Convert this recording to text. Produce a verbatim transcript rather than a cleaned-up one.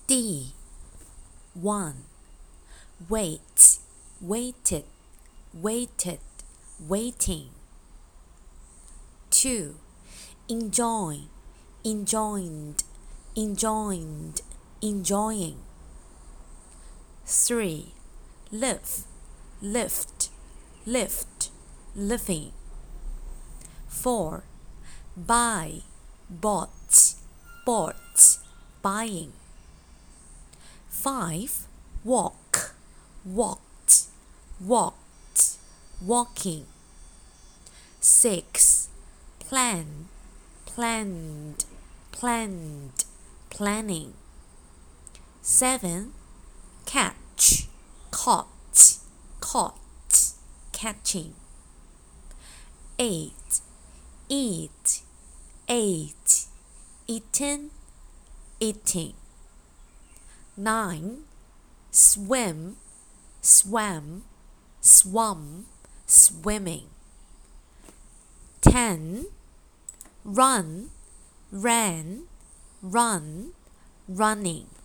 D. one. Wait, waited, waited, waiting. two. Enjoy, enjoined, enjoined, enjoying. three. Live, lift, lift, living. four. Buy, bought, bought, buying. five. Walk, walked, walked, walking. six. Plan, planned, planned, planning. seven. Catch, caught, caught, catching. eight. Eat, ate, eaten, eating. nine. Swim, swam, swum, swimming. ten. Run, ran, run, running.